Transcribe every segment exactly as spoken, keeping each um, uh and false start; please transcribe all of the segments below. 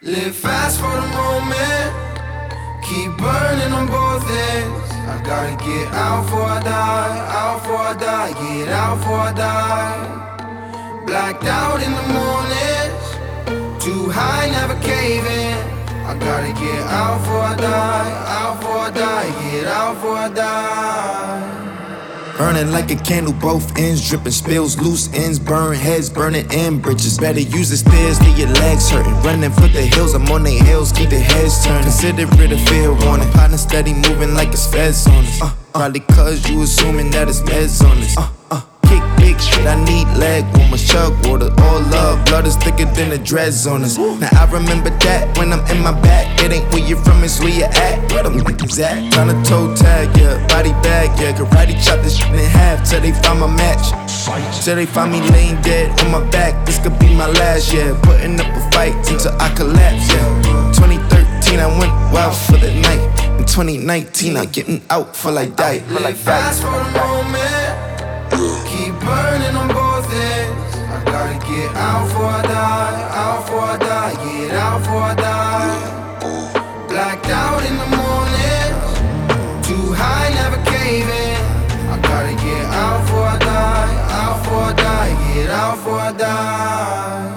Live fast for the moment, keep burning on both ends. I gotta get out before I die, out before I die, get out before I die. Blacked out in the mornings, too high, never caving. I gotta get out before I die, out before I die, get out before I die. Burning like a candle, both ends dripping, spills, loose ends, burn heads, burning in bridges. Better use the stairs, leave your legs hurting. Running for the hills, I'm on their heels, keep their heads turning. Consider it a fair warning. Partner steady moving like it's feds on us. Uh, uh, probably cause you assuming that it's meds on us. Uh, uh, kick big shit, I need leg warmers, chug water, all love. Blood is thicker than the dreads on us. Now I remember that when I'm in my back. It ain't where you're from, it's where you at. Where them niggas at? Tryna toe tag, yeah, body bag, yeah. Karate chop this shit in half till they find my match. Till they find me laying dead on my back. This could be my last, yeah. Putting up a fight until I collapse, yeah. twenty thirteen, I went wild for the night. In twenty nineteen, I'm getting out for like die. Live fast for the moment, keep burning on both ends. I gotta get out before I die, out before I die, get out before I die. Blacked out in the morning, too high, never caving. I gotta get out before I die, out before I die, get out before I die.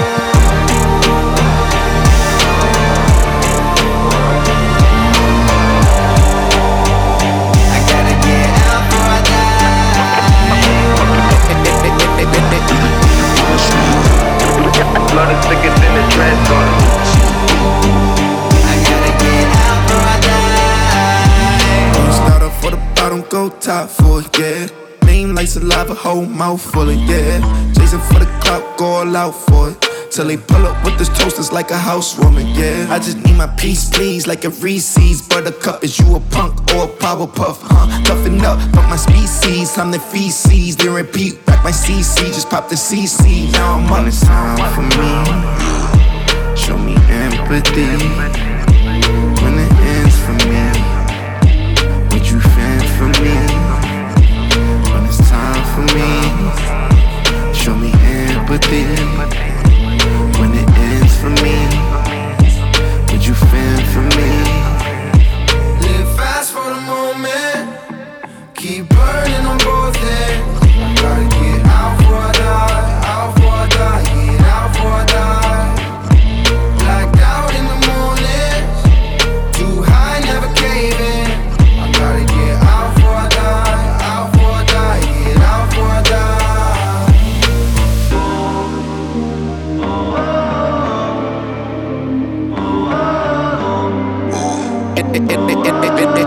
Blood is thicker than the dreads on it. I gotta get out before I die. Don't start off for the bottom, go top for it, yeah. Name like saliva, whole mouth full of, yeah. Chasing for the clout, go all out for it. Till they pull up with this toasters like a housewarming, yeah. I just need my peace, please, like a Reese's Buttercup. Is you a punk or a Powerpuff, huh? Toughen up, but my species, I'm the feces. Then repeat, back my C C, just pop the C C. Now I'm on. It's time for me, show me empathy. When it ends for me, would you fend for me? When it's time for me, show me empathy. When it ends for me, would you fend for me? Live fast for the moment, keep burning on both ends. I gotta get out before I die, out before I die, get out before I die. Blacked out in the morning, too high, never caving. I gotta get out before I die, out before I die, get out before I die. It, it, it, it, it, it,